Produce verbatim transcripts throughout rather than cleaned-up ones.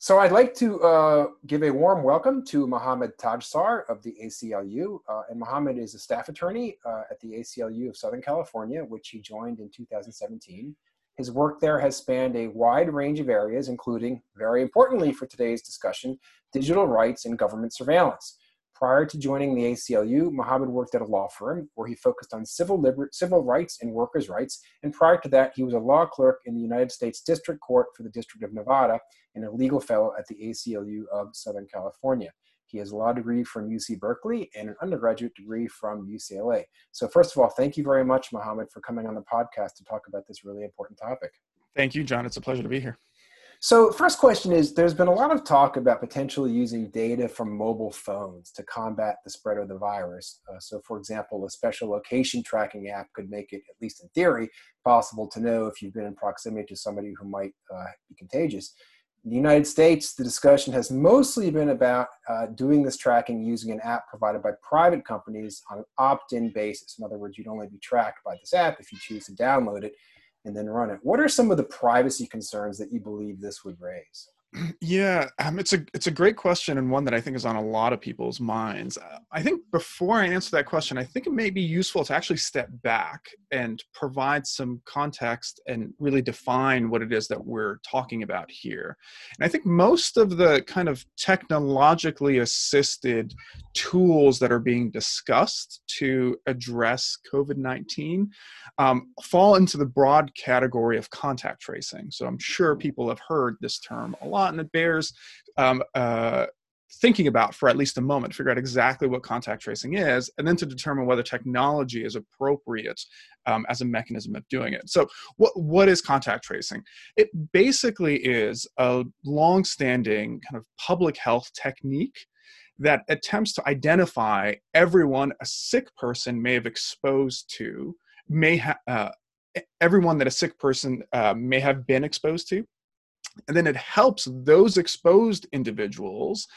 So I'd like to uh, give a warm welcome to Mohammed Tajsar of the A C L U. Uh, and Mohammed is a staff attorney uh, at the A C L U of Southern California, which he joined in two thousand seventeen. His work there has spanned a wide range of areas, including, very importantly for today's discussion, digital rights and government surveillance. Prior to joining the A C L U, Mohammed worked at a law firm where he focused on civil, liber- civil rights and workers' rights. And prior to that, he was a law clerk in the United States District Court for the District of Nevada and a legal fellow at the A C L U of Southern California. He has a law degree from U C Berkeley and an undergraduate degree from U C L A. So first of all, thank you very much, Mohammed, for coming on the podcast to talk about this really important topic. Thank you, John. It's a pleasure to be here. So first question is, there's been a lot of talk about potentially using data from mobile phones to combat the spread of the virus. Uh, so for example, a special location tracking app could make it, at least in theory, possible to know if you've been in proximity to somebody who might uh, be contagious. In the United States, the discussion has mostly been about uh, doing this tracking using an app provided by private companies on an opt-in basis. In other words, you'd only be tracked by this app if you choose to download it and then run it. What are some of the privacy concerns that you believe this would raise? Yeah, um, it's a it's a great question, and one that I think is on a lot of people's minds. Uh, I think before I answer that question, I think it may be useful to actually step back and provide some context and really define what it is that we're talking about here. And I think most of the kind of technologically assisted tools that are being discussed to address COVID nineteen um, fall into the broad category of contact tracing. So I'm sure people have heard this term a lot, and it bears um, uh, thinking about for at least a moment, to figure out exactly what contact tracing is, and then to determine whether technology is appropriate um, as a mechanism of doing it. So what, what is contact tracing? It basically is a long-standing kind of public health technique that attempts to identify everyone a sick person may have exposed to, may ha- uh, everyone that a sick person uh, may have been exposed to. And then it helps those exposed individuals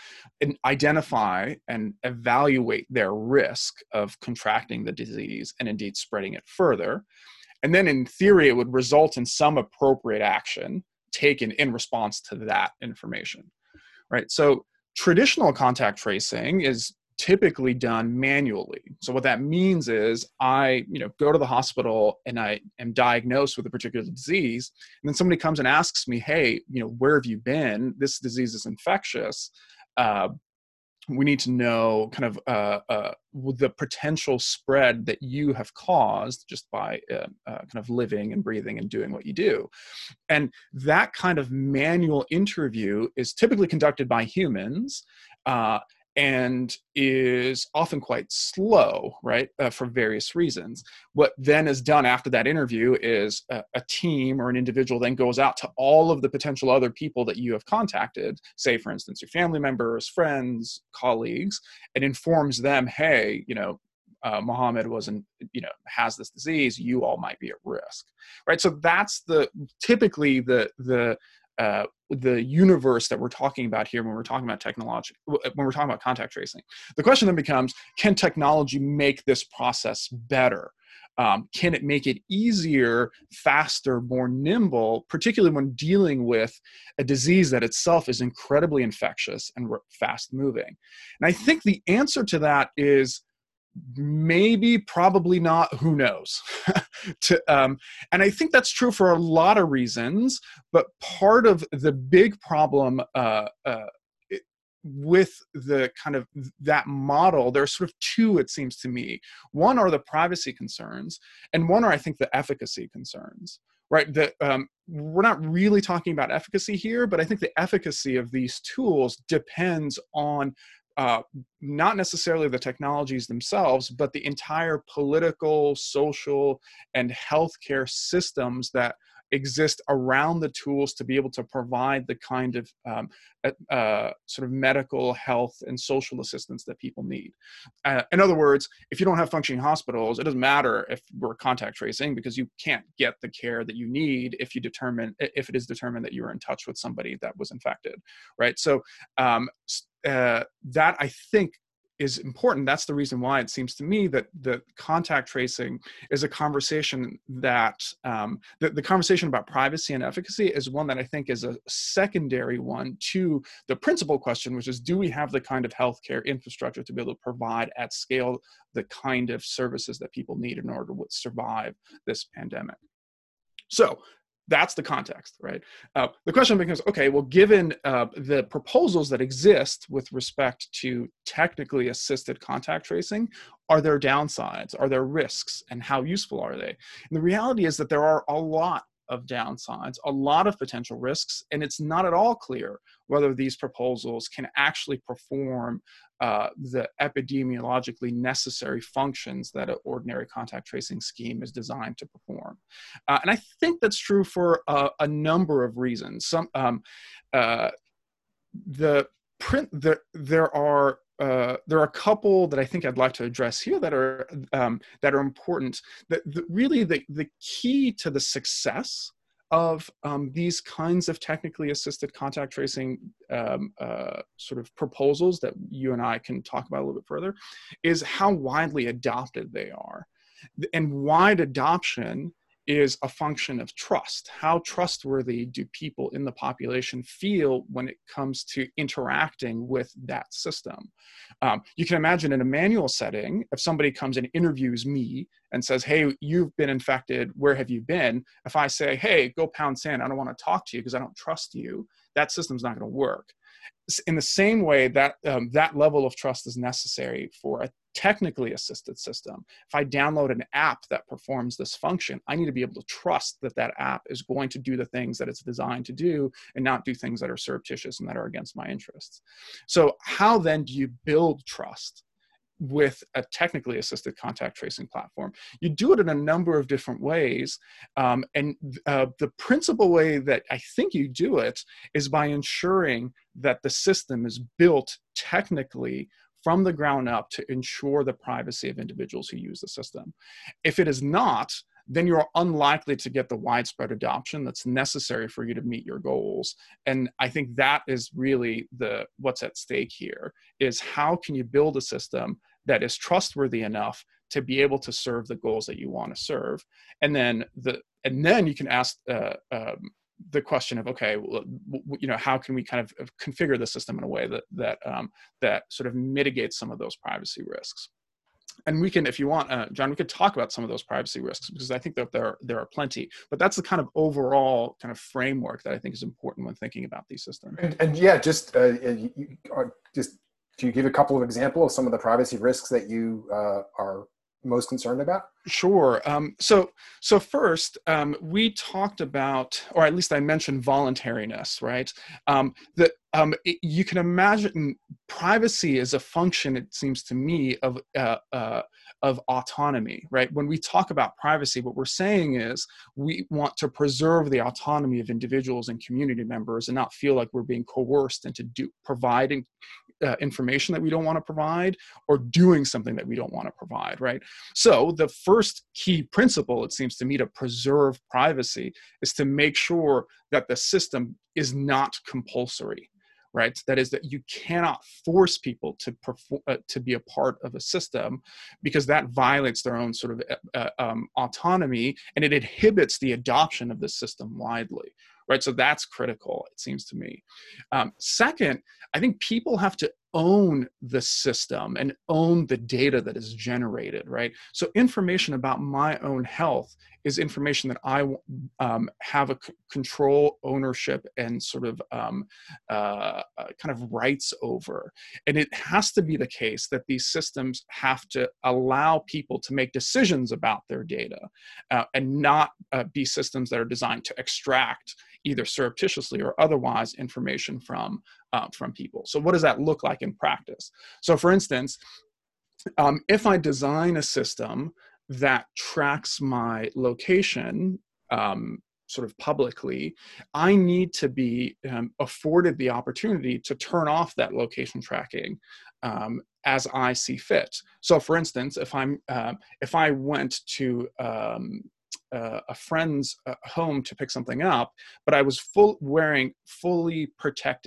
identify and evaluate their risk of contracting the disease and indeed spreading it further. And then in theory, it would result in some appropriate action taken in response to that information, right? So traditional contact tracing is typically done manually. So what that means is I, you know, go to the hospital and I am diagnosed with a particular disease, and then somebody comes and asks me, hey, you know, where have you been? This disease is infectious. Uh, we need to know kind of uh, uh, the potential spread that you have caused just by uh, uh, kind of living and breathing and doing what you do. And that kind of manual interview is typically conducted by humans, uh, and is often quite slow, right, uh, for various reasons. What then is done after that interview is a, a team or an individual then goes out to all of the potential other people that you have contacted, say, for instance, your family members, friends, colleagues, and informs them, hey, you know, uh, Mohammed wasn't, you know, has this disease, you all might be at risk, right? So that's the typically the the uh, the universe that we're talking about here when we're talking about technology, when we're talking about contact tracing. The question then becomes, can technology make this process better? Um, can it make it easier, faster, more nimble, particularly when dealing with a disease that itself is incredibly infectious and fast moving? And I think the answer to that is maybe, probably not, who knows? to, um, and I think that's true for a lot of reasons, but part of the big problem uh, uh, it, with the kind of that model, there's sort of two, it seems to me. One are the privacy concerns, and one are, I think, the efficacy concerns. Right, that um, we're not really talking about efficacy here, but I think the efficacy of these tools depends on Uh, not necessarily the technologies themselves, but the entire political, social, and healthcare systems that exist around the tools to be able to provide the kind of um, uh, sort of medical, health, and social assistance that people need. Uh, in other words, if you don't have functioning hospitals, it doesn't matter if we're contact tracing, because you can't get the care that you need if you determine if it is determined that you were in touch with somebody that was infected, right? So um, uh, that, I think, is important. That's the reason why it seems to me that the contact tracing is a conversation that um, the, the conversation about privacy and efficacy is one that I think is a secondary one to the principal question, which is, do we have the kind of healthcare infrastructure to be able to provide at scale the kind of services that people need in order to survive this pandemic? So that's the context, right? Uh, the question becomes, okay, well, given uh, the proposals that exist with respect to technically assisted contact tracing, are there downsides? Are there risks? And how useful are they? And the reality is that there are a lot of downsides, a lot of potential risks, and it's not at all clear whether these proposals can actually perform uh, the epidemiologically necessary functions that an ordinary contact tracing scheme is designed to perform. Uh, and I think that's true for uh, a number of reasons. Some um, uh, the print the, there are uh, there are a couple that I think I'd like to address here that are um, that are important. That the, really the the key to the success of um, these kinds of technically assisted contact tracing um, uh, sort of proposals that you and I can talk about a little bit further is how widely adopted they are. And wide adoption is a function of trust. How trustworthy do people in the population feel when it comes to interacting with that system? Um, you can imagine in a manual setting, if somebody comes and interviews me and says, hey, you've been infected, where have you been? If I say, hey, go pound sand, I don't want to talk to you because I don't trust you, that system's not going to work. In the same way that um, that level of trust is necessary for a technically assisted system. If I download an app that performs this function, I need to be able to trust that that app is going to do the things that it's designed to do and not do things that are surreptitious and that are against my interests. So how then do you build trust with a technically assisted contact tracing platform? You do it in a number of different ways. Um, and uh, the principal way that I think you do it is by ensuring that the system is built technically from the ground up to ensure the privacy of individuals who use the system. If it is not, then you're unlikely to get the widespread adoption that's necessary for you to meet your goals. And I think that is really the what's at stake here, is how can you build a system that is trustworthy enough to be able to serve the goals that you want to serve. And then the and then you can ask uh, um, the question of, okay, well, you know, how can we kind of configure the system in a way that that um, that sort of mitigates some of those privacy risks? And we can, if you want, uh, John, we could talk about some of those privacy risks because I think that there there are plenty. But that's the kind of overall kind of framework that I think is important when thinking about these systems. And, and yeah, just uh, you, you are just can you give a couple of examples of some of the privacy risks that you uh, are most concerned about? Sure. Um, so, so first, um, we talked about, or at least I mentioned voluntariness, right? Um, that um, it, you can imagine privacy is a function, it seems to me, of uh, uh, of autonomy, right? When we talk about privacy, what we're saying is we want to preserve the autonomy of individuals and community members and not feel like we're being coerced into do, providing Uh, information that we don't want to provide or doing something that we don't want to provide, right? So the first key principle, it seems to me, to preserve privacy is to make sure that the system is not compulsory, right? That is, that you cannot force people to perform, uh, to be a part of a system, because that violates their own sort of uh, um, autonomy, and it inhibits the adoption of the system widely. Right, so that's critical, it seems to me. Um, second, I think people have to own the system and own the data that is generated, right? So information about my own health is information that I um, have a c- control, ownership, and sort of um, uh, uh, kind of rights over. And it has to be the case that these systems have to allow people to make decisions about their data uh, and not uh, be systems that are designed to extract either surreptitiously or otherwise information from uh, from people. So what does that look like in practice? So for instance, um, if I design a system that tracks my location um, sort of publicly, I need to be um, afforded the opportunity to turn off that location tracking um, as I see fit. So for instance, if I'm uh, if I went to um, Uh, a friend's uh, home to pick something up, but I was full wearing fully protected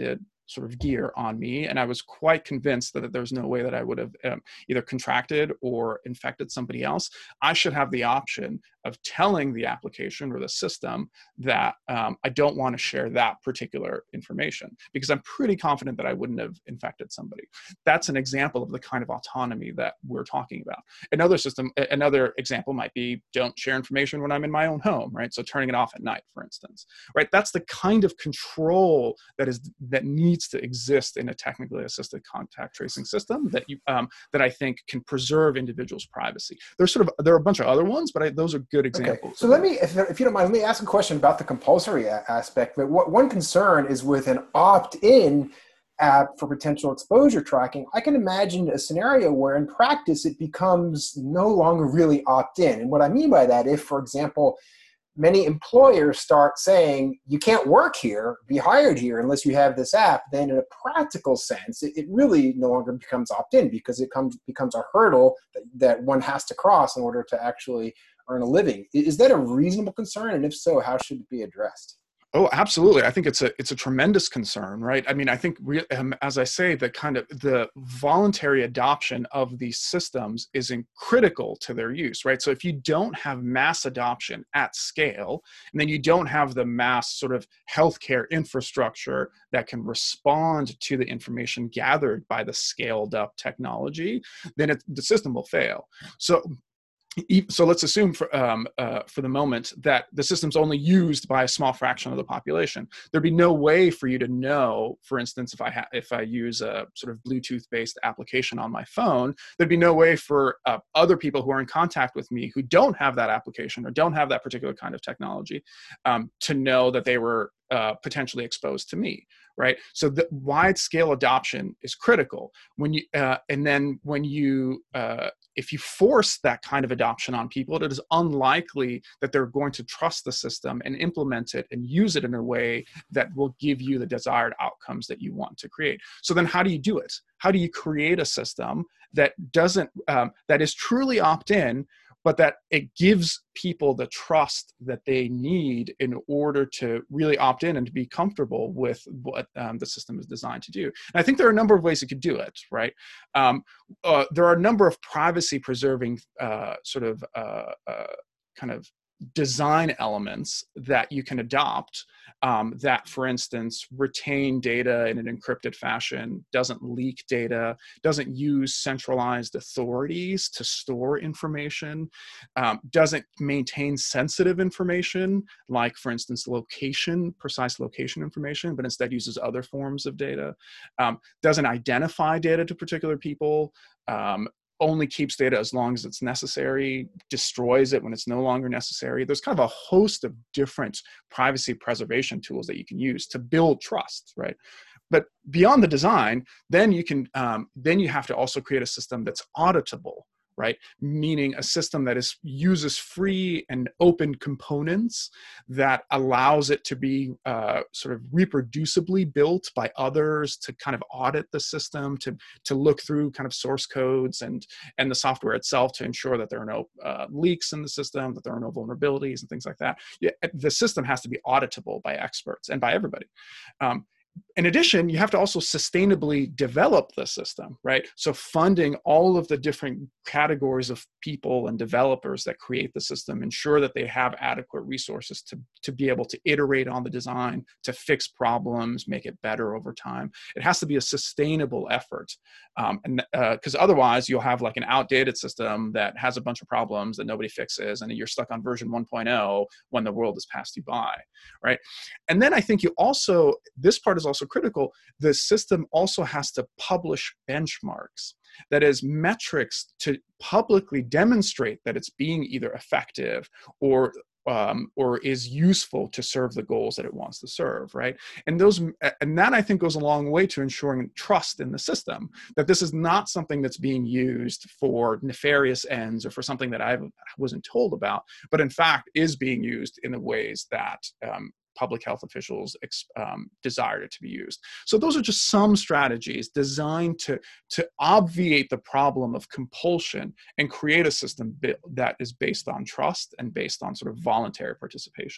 sort of gear on me, and I was quite convinced that there's no way that I would have um, either contracted or infected somebody else, I should have the option of telling the application or the system that um, I don't want to share that particular information, because I'm pretty confident that I wouldn't have infected somebody. That's an example of the kind of autonomy that we're talking about. Another system, another example might be don't share information when I'm in my own home, right? So turning it off at night, for instance, right? That's the kind of control that is that needs to exist in a technically assisted contact tracing system that you um, that I think can preserve individuals' privacy. There's sort of there are a bunch of other ones, but I, those are good examples. Okay. So let me, if, if you don't mind, let me ask a question about the compulsory a- aspect. But what one concern is with an opt-in app for potential exposure tracking. I can imagine a scenario where in practice it becomes no longer really opt-in. And what I mean by that, if, for example, many employers start saying, you can't work here, be hired here unless you have this app, then in a practical sense, it, it really no longer becomes opt-in, because it comes, becomes a hurdle that, that one has to cross in order to actually earn a living. Is that a reasonable concern? And if so, how should it be addressed? Oh, absolutely. I think it's a it's a tremendous concern, right? I mean, I think, re- um, as I say, the kind of the voluntary adoption of these systems is in critical to their use, right? So if you don't have mass adoption at scale, and then you don't have the mass sort of healthcare infrastructure that can respond to the information gathered by the scaled up technology, then it, the system will fail. So So let's assume for um, uh, for the moment that the system's only used by a small fraction of the population. There'd be no way for you to know, for instance, if I ha- if I use a sort of Bluetooth-based application on my phone, there'd be no way for uh, other people who are in contact with me who don't have that application or don't have that particular kind of technology um, to know that they were uh, potentially exposed to me, right? So the wide-scale adoption is critical. When you uh, and then when you uh, if you force that kind of adoption on people, it is unlikely that they're going to trust the system and implement it and use it in a way that will give you the desired outcomes that you want to create. So then how do you do it? How do you create a system that doesn't, um, that is truly opt-in, but that it gives people the trust that they need in order to really opt in and to be comfortable with what um, the system is designed to do? And I think there are a number of ways you could do it, right? Um, uh, there are a number of privacy preserving uh, sort of uh, uh, kind of design elements that you can adopt um, that, for instance, retain data in an encrypted fashion, doesn't leak data, doesn't use centralized authorities to store information, um, doesn't maintain sensitive information, like, for instance, location, precise location information, but instead uses other forms of data, um, doesn't identify data to particular people, um, only keeps data as long as it's necessary, destroys it when it's no longer necessary. There's kind of a host of different privacy preservation tools that you can use to build trust, right? But beyond the design, then you can, um, then you have to also create a system that's auditable, right? Meaning a system that is uses free and open components that allows it to be uh, sort of reproducibly built by others to kind of audit the system, to to look through kind of source codes and and the software itself to ensure that there are no uh, leaks in the system, that there are no vulnerabilities and things like that. Yeah, the system has to be auditable by experts and by everybody. Um, In addition, you have to also sustainably develop the system, right? So funding all of the different categories of people and developers that create the system, ensure that they have adequate resources to, to be able to iterate on the design, to fix problems, make it better over time. It has to be a sustainable effort. Um, and because uh, otherwise you'll have like an outdated system that has a bunch of problems that nobody fixes, and you're stuck on version one point oh when the world has passed you by, right? And then I think you also, this part is also critical, the system also has to publish benchmarks, that is, metrics to publicly demonstrate that it's being either effective or um, or is useful to serve the goals that it wants to serve, right? And those, and that I think goes a long way to ensuring trust in the system, that this is not something that's being used for nefarious ends or for something that I wasn't told about, but in fact is being used in the ways that um, public health officials um, desired it to be used. So those are just some strategies designed to, to obviate the problem of compulsion and create a system that is based on trust and based on sort of voluntary participation.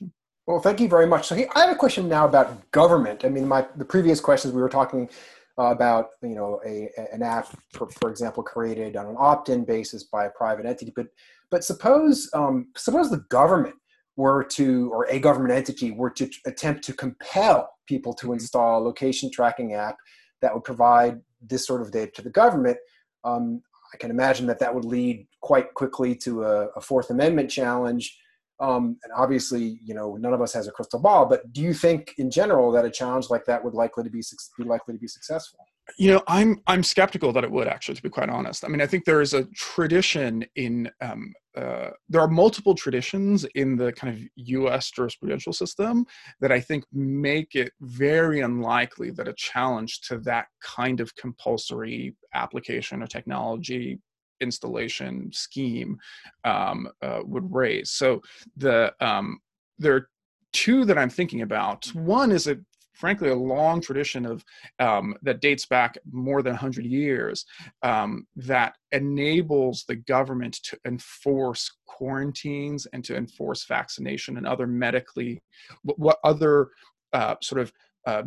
Well, thank you very much. So he, I have a question now about government. I mean, my the previous questions we were talking uh, about, you know, a, an app, for, for example, created on an opt-in basis by a private entity. But but suppose um, suppose the government were to, or a government entity were to attempt to compel people to install a location tracking app that would provide this sort of data to the government. Um, I can imagine that that would lead quite quickly to a, a Fourth Amendment challenge. Um, and obviously, you know, none of us has a crystal ball, but do you think in general that a challenge like that would likely to be, be likely to be successful? You know, I'm I'm skeptical that it would, actually, to be quite honest. I mean, I think there is a tradition in um, uh, there are multiple traditions in the kind of U S jurisprudential system that I think make it very unlikely that a challenge to that kind of compulsory application or technology installation scheme um, uh, would raise. So the um, there are two that I'm thinking about. One is a frankly a long tradition of um, that dates back more than one hundred years um, that enables the government to enforce quarantines and to enforce vaccination and other medically what, what other uh, sort of uh,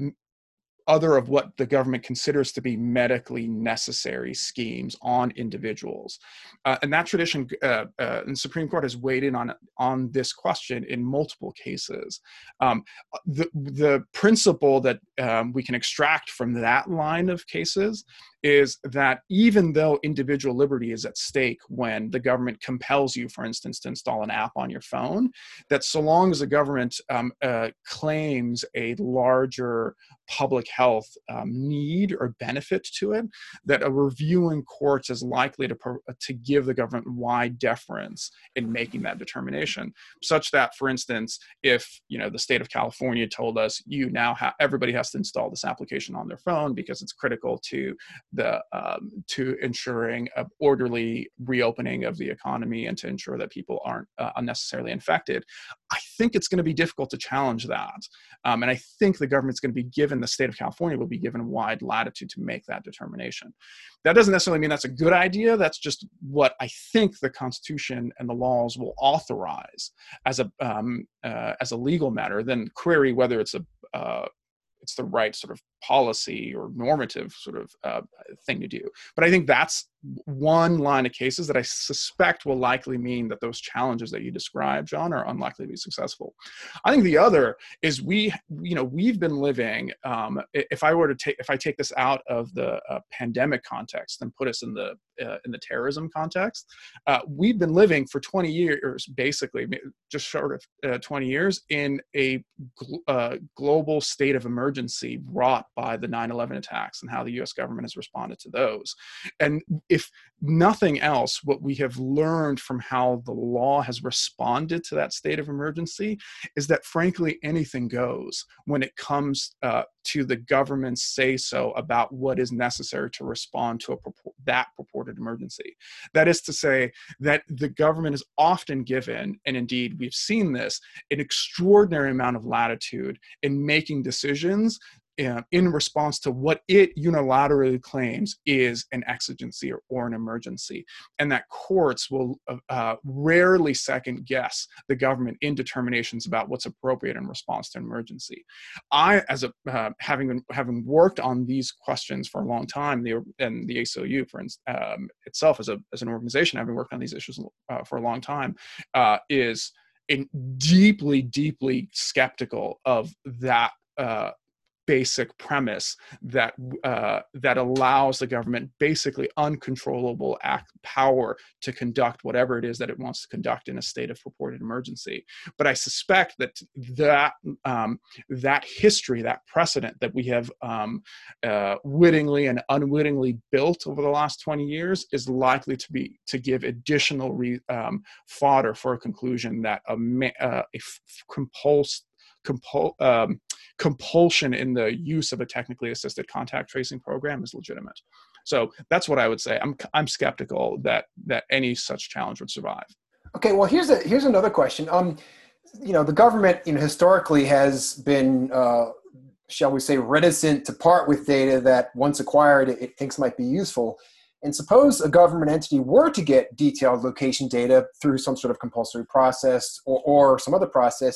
other of what the government considers to be medically necessary schemes on individuals. Uh, and that tradition, uh, uh, and the Supreme Court has weighed in on, on this question in multiple cases. Um, the, the principle that um, we can extract from that line of cases is that even though individual liberty is at stake when the government compels you, for instance, to install an app on your phone, that so long as the government um, uh, claims a larger public health um, need or benefit to it, that a reviewing court is likely to, to give the government wide deference in making that determination, such that, for instance, if you know the state of California told us you now have everybody has to install this application on their phone because it's critical to the um, to ensuring an orderly reopening of the economy and to ensure that people aren't uh, unnecessarily infected, I think it's going to be difficult to challenge that. Um, and I think the government's going to be given, the state of California will be given wide latitude to make that determination. That doesn't necessarily mean that's a good idea. That's just what I think the Constitution and the laws will authorize as a um, uh, as a legal matter. Then query whether it's a uh, it's the right sort of policy or normative sort of uh, thing to do. But I think that's one line of cases that I suspect will likely mean that those challenges that you described, John, are unlikely to be successful. I think the other is we, you know, we've been living, um, if I were to take, if I take this out of the uh, pandemic context and put us in the, uh, in the terrorism context, uh, we've been living for twenty years, basically, just short of uh, twenty years, in a gl- uh, global state of emergency wrought by the nine eleven attacks and how the U S government has responded to those. And if nothing else, what we have learned from how the law has responded to that state of emergency is that, frankly, anything goes when it comes uh, to the government's say-so about what is necessary to respond to a purport, that purported emergency. That is to say that the government is often given, and indeed we've seen this, an extraordinary amount of latitude in making decisions Uh, in response to what it unilaterally claims is an exigency or, or an emergency, and that courts will uh, rarely second guess the government in determinations about what's appropriate in response to an emergency. I, as a uh, having having worked on these questions for a long time, the, and the A C L U, for instance, um, itself as a as an organization, having worked on these issues uh, for a long time, uh, is in deeply, deeply skeptical of that. Uh, basic premise that uh, that allows the government basically uncontrollable act power to conduct whatever it is that it wants to conduct in a state of purported emergency. But I suspect that that um, that history, that precedent that we have um, uh, wittingly and unwittingly built over the last twenty years is likely to be to give additional re, um, fodder for a conclusion that a, uh, a f- compulsed Compul- um, compulsion in the use of a technically assisted contact tracing program is legitimate. So that's what I would say. I'm I'm skeptical that that any such challenge would survive. Okay, well here's a here's another question. Um, you know, the government, you know, historically has been, uh, shall we say, reticent to part with data that once acquired it, it thinks might be useful. And suppose a government entity were to get detailed location data through some sort of compulsory process or, or some other process.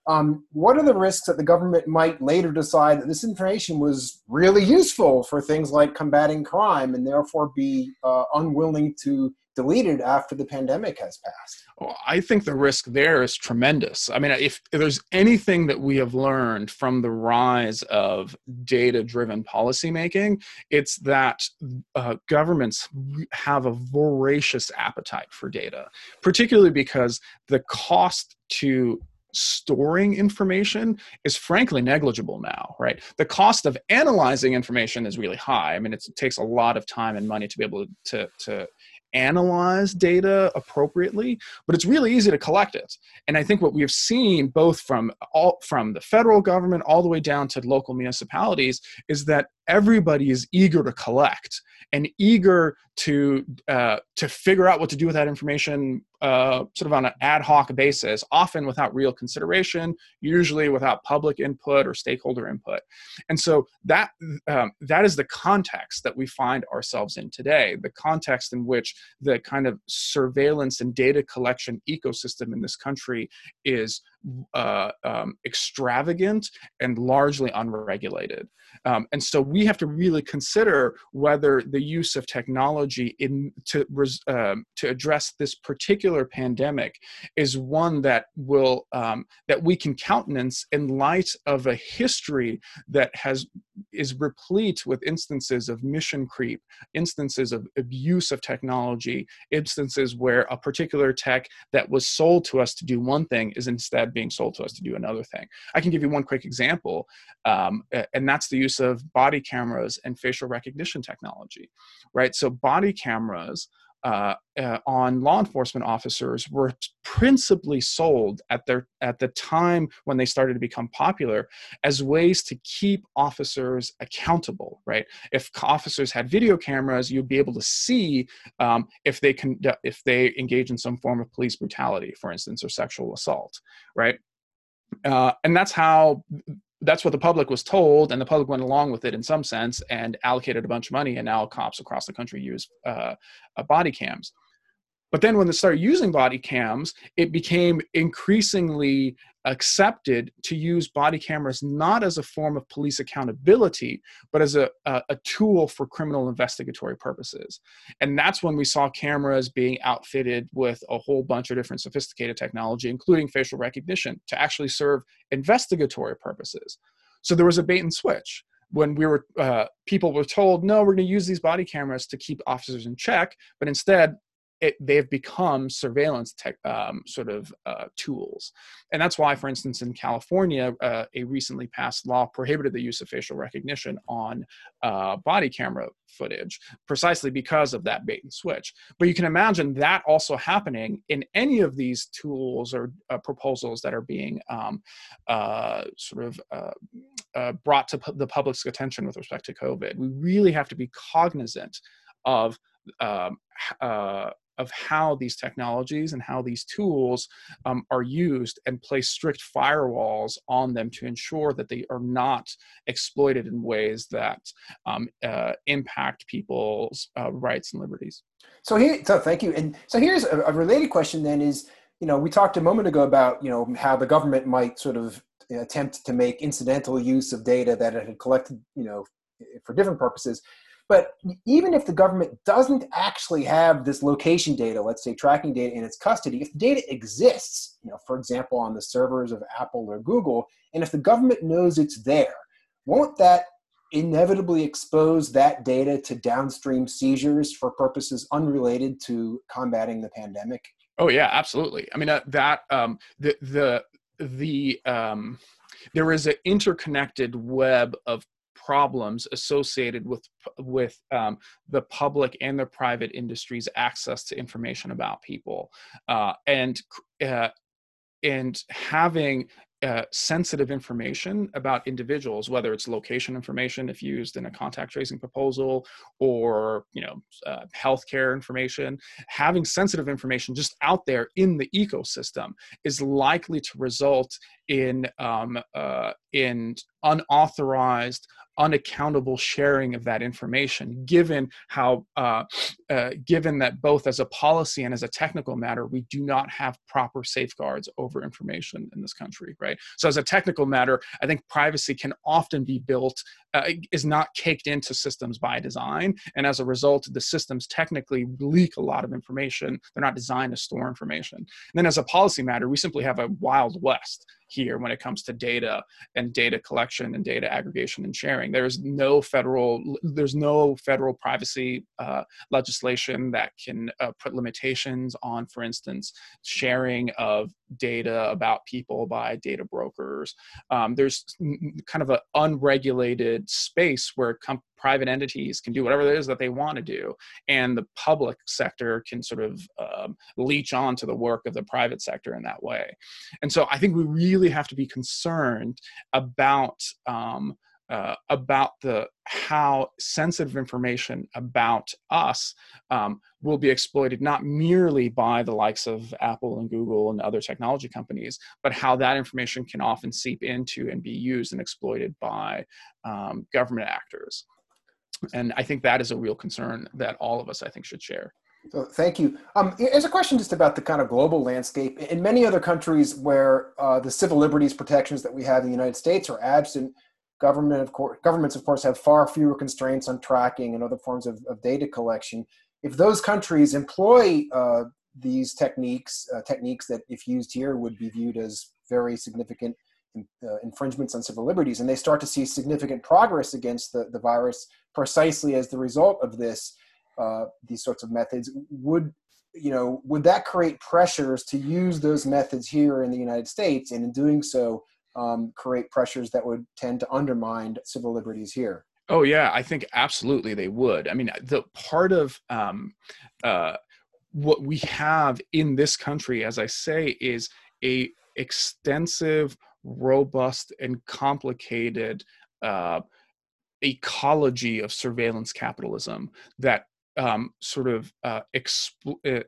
Um, what are the risks that the government might later decide that this information was really useful for things like combating crime and therefore be uh, unwilling to delete it after the pandemic has passed? Well, I think the risk there is tremendous. I mean, if, if there's anything that we have learned from the rise of data-driven policymaking, it's that uh, governments have a voracious appetite for data, particularly because the cost to storing information is frankly negligible now, right? The cost of analyzing information is really high. I mean, it's, it takes a lot of time and money to be able to, to analyze data appropriately, but it's really easy to collect it. And I think what we have seen both from all from the federal government all the way down to local municipalities is that everybody is eager to collect and eager to uh, to figure out what to do with that information uh, sort of on an ad hoc basis, often without real consideration, usually without public input or stakeholder input. And so that um, that is the context that we find ourselves in today, the context in which the kind of surveillance and data collection ecosystem in this country is uh, um, extravagant and largely unregulated. Um, and so we have to really consider whether the use of technology in to um, to address this particular pandemic is one that will um, that we can countenance in light of a history that has is replete with instances of mission creep, instances of abuse of technology, instances where a particular tech that was sold to us to do one thing is instead being sold to us to do another thing. I can give you one quick example, um, and that's the use of body cameras and facial recognition technology, right? So body cameras uh, uh, on law enforcement officers were principally sold at their at the time when they started to become popular as ways to keep officers accountable, right? If officers had video cameras, you'd be able to see um, if they can if they engage in some form of police brutality, for instance, or sexual assault, right? Uh, and that's how. That's what the public was told, and the public went along with it in some sense and allocated a bunch of money, and now cops across the country use uh, uh, body cams. But then when they started using body cams, it became increasingly accepted to use body cameras not as a form of police accountability, but as a, a, a tool for criminal investigatory purposes. And that's when we saw cameras being outfitted with a whole bunch of different sophisticated technology, including facial recognition, to actually serve investigatory purposes. So there was a bait and switch. When we were, uh, people were told, no, we're going to use these body cameras to keep officers in check, but instead, It, they've become surveillance tech, um, sort of uh, tools. And that's why, for instance, in California, uh, a recently passed law prohibited the use of facial recognition on uh, body camera footage, precisely because of that bait and switch. But you can imagine that also happening in any of these tools or uh, proposals that are being um, uh, sort of uh, uh, brought to pu- the public's attention with respect to COVID. We really have to be cognizant of um, uh, of how these technologies and how these tools um, are used, and place strict firewalls on them to ensure that they are not exploited in ways that um, uh, impact people's uh, rights and liberties. So here, so thank you. And so here's a, a related question then is, you know, we talked a moment ago about, you know, how the government might sort of attempt to make incidental use of data that it had collected, you know, for different purposes. But even if the government doesn't actually have this location data, let's say tracking data in its custody, if the data exists, you know, for example, on the servers of Apple or Google, and if the government knows it's there, won't that inevitably expose that data to downstream seizures for purposes unrelated to combating the pandemic? Oh yeah, absolutely. I mean, uh, that um, the the the um, there is an interconnected web of problems associated with with um, the public and the private industry's access to information about people, uh, and uh, and having uh, sensitive information about individuals, whether it's location information if used in a contact tracing proposal, or you know uh, healthcare information, having sensitive information just out there in the ecosystem is likely to result in um, uh, in unauthorized, unaccountable sharing of that information, given how, uh, uh, given that both as a policy and as a technical matter, we do not have proper safeguards over information in this country, right? So as a technical matter, I think privacy can often be built, uh, is not caked into systems by design. And as a result, the systems technically leak a lot of information. They're not designed to store information. And then as a policy matter, we simply have a wild west here when it comes to data and data collection and data aggregation and sharing. There's no federal, there's no federal privacy uh, legislation that can uh, put limitations on, for instance, sharing of data about people by data brokers. Um, there's kind of an unregulated space where com- private entities can do whatever it is that they want to do, and the public sector can sort of um, leech on to the work of the private sector in that way. And so I think we really have to be concerned about um, uh, about the how sensitive information about us um, will be exploited, not merely by the likes of Apple and Google and other technology companies, but how that information can often seep into and be used and exploited by um, government actors. And I think that is a real concern that all of us, I think, should share. So thank you. Um, here's a question just about the kind of global landscape. In many other countries where uh, the civil liberties protections that we have in the United States are absent, government, of course, governments, of course, have far fewer constraints on tracking and other forms of, of data collection. If those countries employ uh, these techniques, uh, techniques that, if used here, would be viewed as very significant uh, infringements on civil liberties, and they start to see significant progress against the, the virus precisely as the result of this, uh, these sorts of methods, would, you know, would that create pressures to use those methods here in the United States, and in doing so, um, create pressures that would tend to undermine civil liberties here? Oh yeah, I think absolutely they would. I mean, the part of um, uh, what we have in this country, as I say, is a extensive, robust, and complicated uh, ecology of surveillance capitalism that um, sort of uh, expl-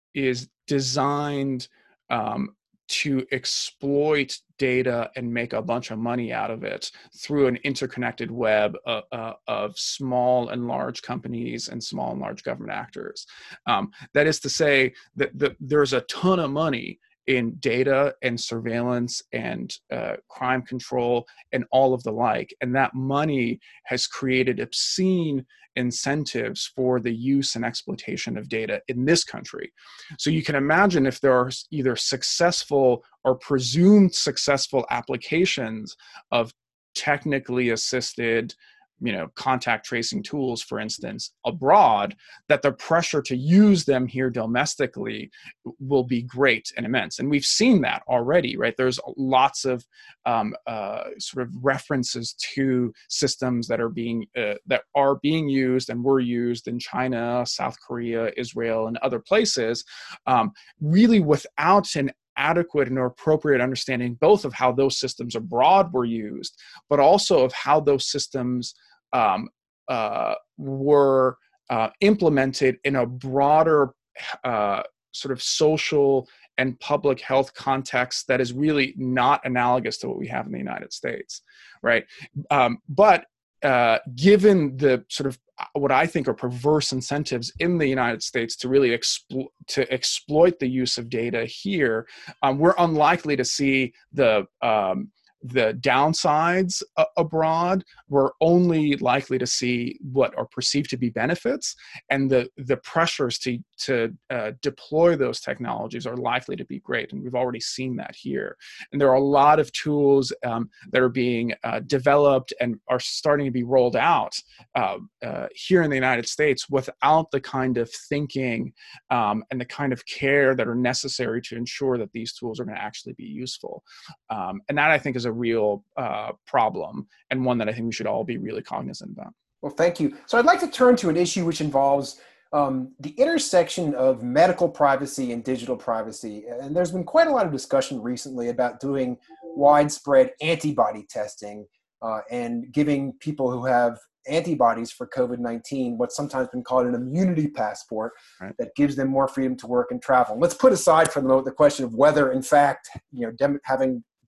is designed um, to exploit data and make a bunch of money out of it through an interconnected web of, uh, of small and large companies and small and large government actors. Um, that is to say that the, there's a ton of money in data and surveillance and uh, crime control and all of the like. And that money has created obscene incentives for the use and exploitation of data in this country. So you can imagine if there are either successful or presumed successful applications of technically assisted, you know, contact tracing tools, for instance, abroad, that the pressure to use them here domestically will be great and immense. And we've seen that already, right? There's lots of um, uh, sort of references to systems that are being uh, that are being used and were used in China, South Korea, Israel, and other places, um, really without an adequate and appropriate understanding both of how those systems abroad were used, but also of how those systems um, uh, were uh, implemented in a broader uh, sort of social and public health context that is really not analogous to what we have in the United States, right? Um, but uh, given the sort of what I think are perverse incentives in the United States to really explo- to exploit the use of data here, um, we're unlikely to see the um, the downsides uh, abroad. We're only likely to see what are perceived to be benefits, and the the pressures to to uh, deploy those technologies are likely to be great, and we've already seen that here. And there are a lot of tools um, that are being uh, developed and are starting to be rolled out uh, uh, here in the United States without the kind of thinking um, and the kind of care that are necessary to ensure that these tools are going to actually be useful. Um, and that, I think, is a real uh, problem, and one that I think we should all be really cognizant about. Well, thank you. So I'd like to turn to an issue which involves um, the intersection of medical privacy and digital privacy. And there's been quite a lot of discussion recently about doing widespread antibody testing uh, and giving people who have antibodies for COVID nineteen what's sometimes been called an immunity passport, right, that gives them more freedom to work and travel. Let's put aside for the moment the question of whether, in fact, you know, dem- having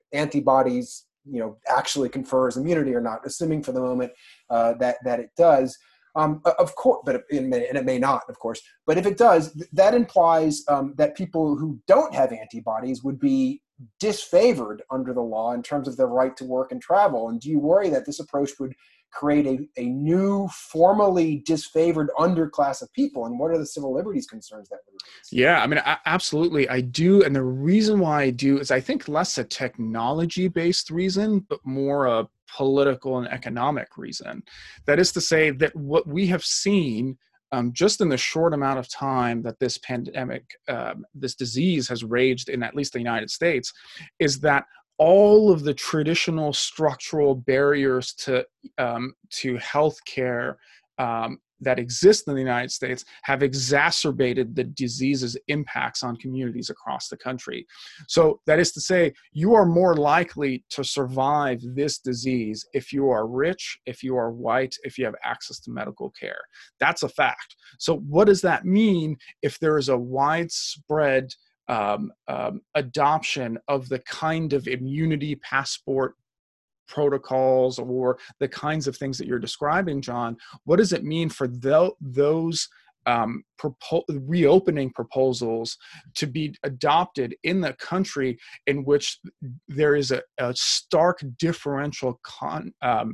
antibodies, you know, actually confers immunity or not, assuming for the moment uh, that, that it does. Um, of course, but it may, and it may not, of course. But if it does, that implies um, that people who don't have antibodies would be disfavored under the law in terms of their right to work and travel. And do you worry that this approach would create a, a new, formally disfavored underclass of people? And what are the civil liberties concerns that would raise? Yeah, I mean, I, absolutely, I do. And the reason why I do is I think less a technology-based reason, but more a political and economic reason. That is to say that what we have seen um, just in the short amount of time that this pandemic, um, this disease has raged in at least the United States, is that all of the traditional structural barriers to um, to healthcare um, that exist in the United States have exacerbated the disease's impacts on communities across the country. So that is to say, you are more likely to survive this disease if you are rich, if you are white, if you have access to medical care. That's a fact. So what does that mean if there is a widespread um, um, adoption of the kind of immunity passport protocols or the kinds of things that you're describing, John? What does it mean for th- those um, propo- reopening proposals to be adopted in the country in which there is a, a stark differential con- um,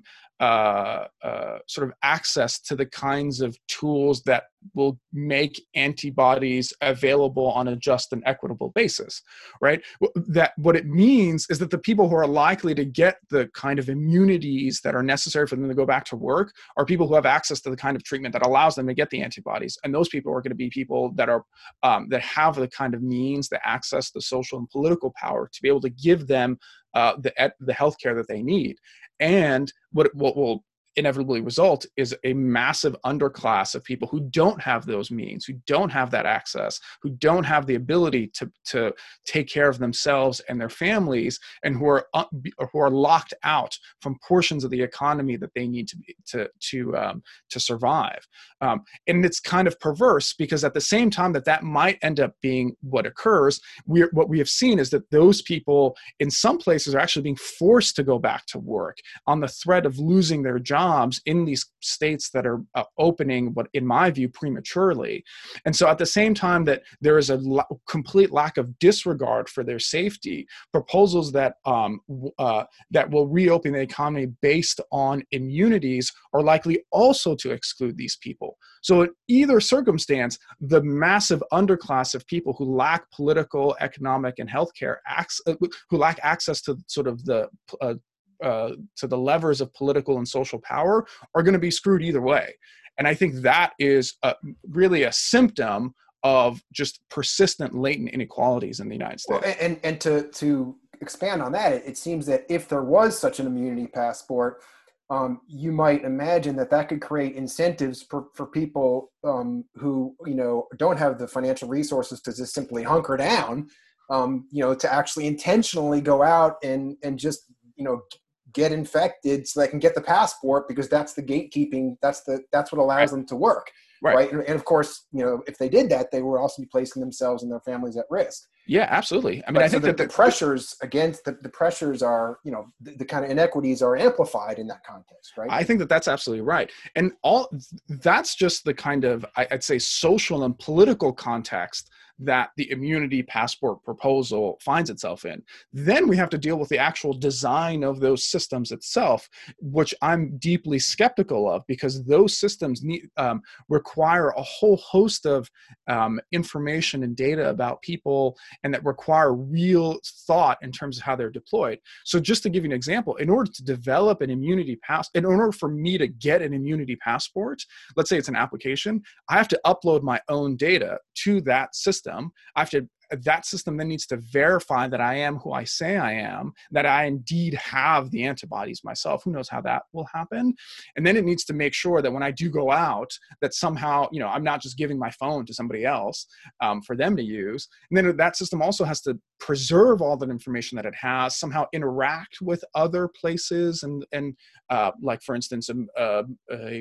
uh, uh, sort of access to the kinds of tools that will make antibodies available on a just and equitable basis, right? That what it means is that the people who are likely to get the kind of immunities that are necessary for them to go back to work are people who have access to the kind of treatment that allows them to get the antibodies. And those people are going to be people that are um, that have the kind of means, the access, the social and political power to be able to give them uh, the the healthcare that they need. And what what will inevitably result is a massive underclass of people who don't have those means, who don't have that access, who don't have the ability to, to take care of themselves and their families, and who are uh, who are locked out from portions of the economy that they need to be, to to um, to survive. Um, and it's kind of perverse because at the same time that that might end up being what occurs, we what we have seen is that those people in some places are actually being forced to go back to work on the threat of losing their jobs in these states that are uh, opening, what in my view, prematurely. And so at the same time that there is a la- complete lack of disregard for their safety, proposals that um, uh, that will reopen the economy based on immunities are likely also to exclude these people. So in either circumstance, the massive underclass of people who lack political, economic, and healthcare ac- who lack access to sort of the uh, Uh, to the levers of political and social power are going to be screwed either way. And I think that is a, really a symptom of just persistent latent inequalities in the United States. Well, and and to to expand on that, it, it seems that if there was such an immunity passport, um, you might imagine that that could create incentives for, for people um, who, you know, don't have the financial resources to just simply hunker down, um, you know, to actually intentionally go out and and just, you know, get infected so they can get the passport, because that's the gatekeeping. That's the that's what allows Right. them to work, Right? right? And, and of course, you know, if they did that, they would also be placing themselves and their families at risk. Yeah, absolutely. I mean, Right. I So think the, that the, the pressures against the, the pressures are, you know, the, the kind of inequities are amplified in that context, right? I think that that's absolutely right. And all that's just the kind of, I'd say, social and political context that the immunity passport proposal finds itself in. Then we have to deal with the actual design of those systems itself, which I'm deeply skeptical of, because those systems need, um, require a whole host of um, information and data about people, and that require real thought in terms of how they're deployed. So just to give you an example, in order to develop an immunity pass, in order for me to get an immunity passport, let's say it's an application, I have to upload my own data to that system. I have to, that system then needs to verify that I am who I say I am, that I indeed have the antibodies myself. Who knows how that will happen? And then it needs to make sure that when I do go out, that somehow, you know, I'm not just giving my phone to somebody else um, for them to use. And then that system also has to preserve all that information that it has, somehow interact with other places, and and uh, like, for instance, a, a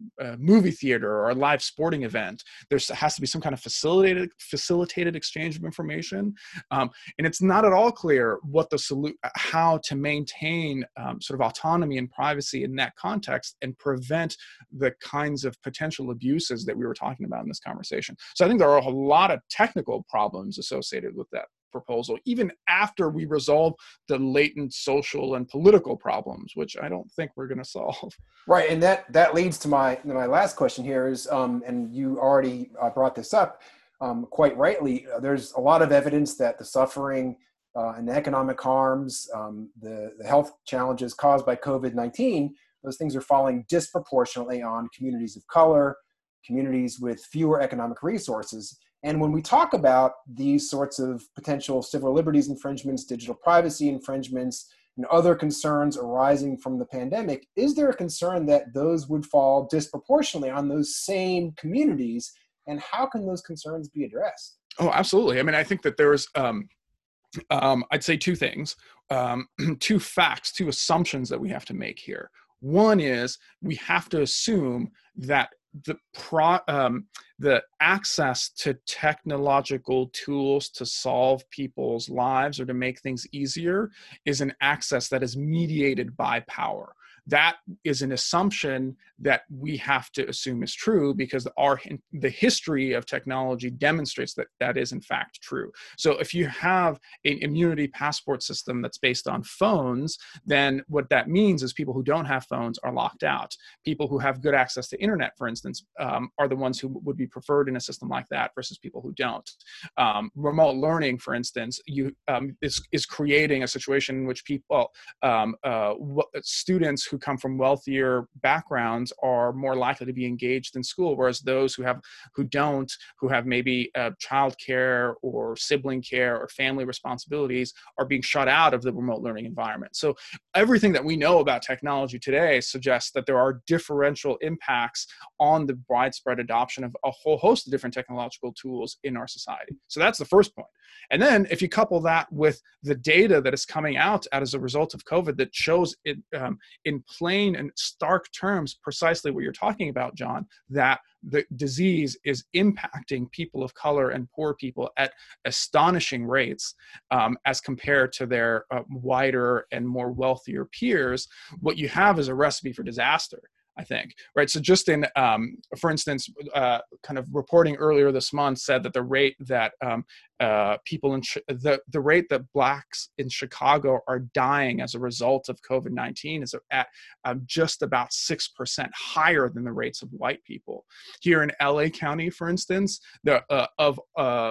a movie theater or a live sporting event. There has to be some kind of facilitated facilitated exchange of information, um, and it's not at all clear what the solu- how to maintain um, sort of autonomy and privacy in that context and prevent the kinds of potential abuses that we were talking about in this conversation. So I think there are a lot of technical problems associated with that proposal, even after we resolve the latent social and political problems, which I don't think we're going to solve. Right, and that that leads to my to my last question here is, um, and you already uh, brought this up um, quite rightly. Uh, there's a lot of evidence that the suffering uh, and the economic harms, um, the the health challenges caused by COVID nineteen, those things are falling disproportionately on communities of color, communities with fewer economic resources. And when we talk about these sorts of potential civil liberties infringements, digital privacy infringements, and other concerns arising from the pandemic, is there a concern that those would fall disproportionately on those same communities? And how can those concerns be addressed? Oh, absolutely. I mean, I think that there's, um, um, I'd say two things, um, two facts, two assumptions that we have to make here. One is we have to assume that the pro, um, the access to technological tools to solve people's lives or to make things easier is an access that is mediated by power. That is an assumption that we have to assume is true because our the history of technology demonstrates that that is in fact true. So if you have an immunity passport system that's based on phones, then what that means is people who don't have phones are locked out. People who have good access to internet, for instance, um, are the ones who would be preferred in a system like that versus people who don't. Um, remote learning, for instance, you um, is is creating a situation in which people, um, uh, students who come from wealthier backgrounds are more likely to be engaged in school, whereas those who have who don't, who have maybe uh, child care or sibling care or family responsibilities, are being shut out of the remote learning environment. So everything that we know about technology today suggests that there are differential impacts on the widespread adoption of a whole host of different technological tools in our society. So that's the first point. And then if you couple that with the data that is coming out as a result of COVID that shows it um, in plain and stark terms precisely what you're talking about, John, that the disease is impacting people of color and poor people at astonishing rates um, as compared to their uh, wider and more wealthier peers, what you have is a recipe for disaster, I think, right? So just in, um, for instance, uh, kind of reporting earlier this month said that the rate that um, uh, people in, the, the rate that Blacks in Chicago are dying as a result of COVID nineteen is at um, just about six percent higher than the rates of white people. Here in L A County, for instance, the uh, of uh,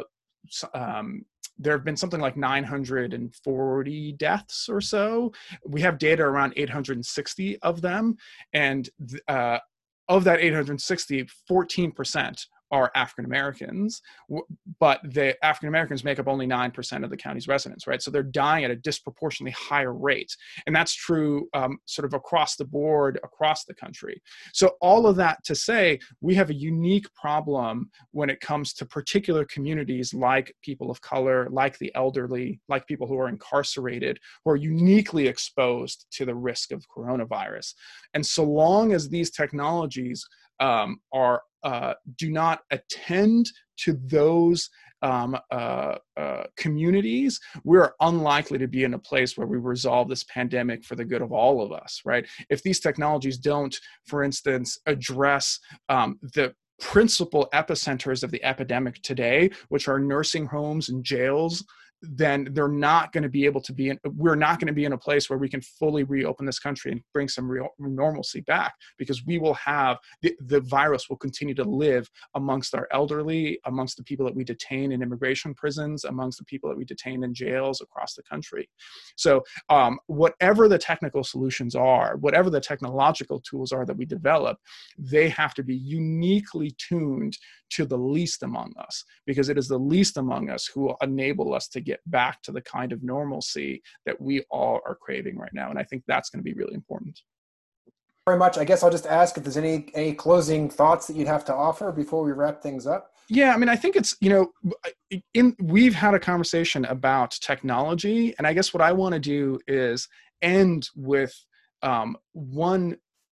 um, there have been something like nine hundred forty deaths or so. We have data around eight hundred sixty of them. And uh, of that eight hundred sixty, fourteen percent are African Americans, but the African Americans make up only nine percent of the county's residents, right? So they're dying at a disproportionately higher rate. And that's true um, sort of across the board, across the country. So all of that to say, we have a unique problem when it comes to particular communities like people of color, like the elderly, like people who are incarcerated, who are uniquely exposed to the risk of coronavirus. And so long as these technologies um, are Uh, do not attend to those um, uh, uh, communities, we're unlikely to be in a place where we resolve this pandemic for the good of all of us, right? If these technologies don't, for instance, address um, the principal epicenters of the epidemic today, which are nursing homes and jails, then they're not going to be able to be in, we're not going to be in a place where we can fully reopen this country and bring some real normalcy back, because we will have, the, the virus will continue to live amongst our elderly, amongst the people that we detain in immigration prisons, amongst the people that we detain in jails across the country. So um, whatever the technical solutions are, whatever the technological tools are that we develop, they have to be uniquely tuned to the least among us, because it is the least among us who will enable us to get back to the kind of normalcy that we all are craving right now. And I think that's going to be really important. Very much. I guess I'll just ask if there's any, any closing thoughts that you'd have to offer before we wrap things up. Yeah, I mean, I think it's, you know, in, we've had a conversation about technology, and I guess what I want to do is end with um, one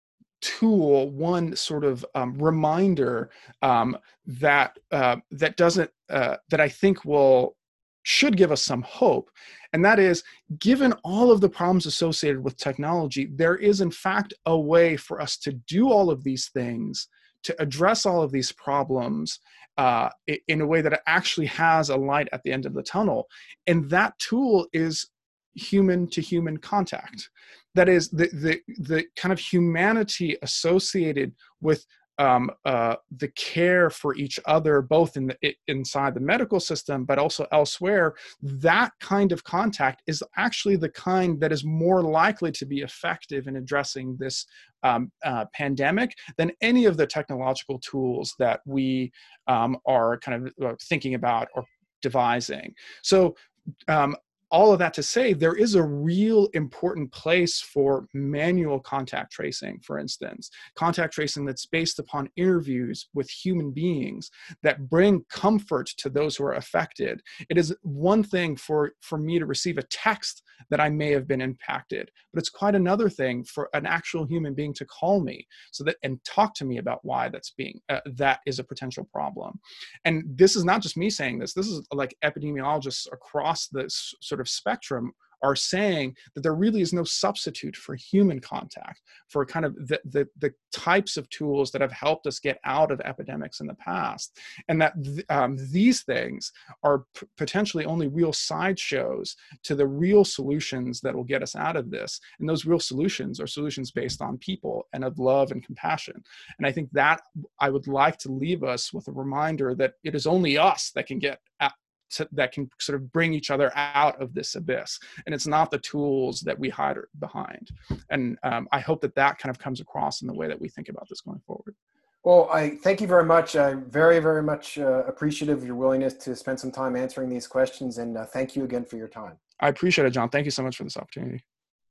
tool, one sort of um, reminder um, that uh, that doesn't uh, that I think will should give us some hope, and that is, given all of the problems associated with technology, there is in fact a way for us to do all of these things, to address all of these problems uh, in a way that it actually has a light at the end of the tunnel, and that tool is human to human contact. That is the, the, the kind of humanity associated with um, uh, the care for each other, both in the, inside the medical system, but also elsewhere. That kind of contact is actually the kind that is more likely to be effective in addressing this um, uh, pandemic than any of the technological tools that we um, are kind of thinking about or devising. So, um, all of that to say, there is a real important place for manual contact tracing, for instance, contact tracing that's based upon interviews with human beings that bring comfort to those who are affected. It is one thing for, for me to receive a text that I may have been impacted, but it's quite another thing for an actual human being to call me so that and talk to me about why that's being uh, that is a potential problem. And this is not just me saying this. This is like epidemiologists across this sort of spectrum are saying that there really is no substitute for human contact, for kind of the, the, the types of tools that have helped us get out of epidemics in the past. And that th- um, these things are p- potentially only real sideshows to the real solutions that will get us out of this. And those real solutions are solutions based on people and of love and compassion. And I think that I would like to leave us with a reminder that it is only us that can get out, to, that can sort of bring each other out of this abyss. And it's not the tools that we hide behind. And um, I hope that that kind of comes across in the way that we think about this going forward. Well, I thank you very much. I'm very, very much uh, appreciative of your willingness to spend some time answering these questions. And uh, thank you again for your time. I appreciate it, John. Thank you so much for this opportunity.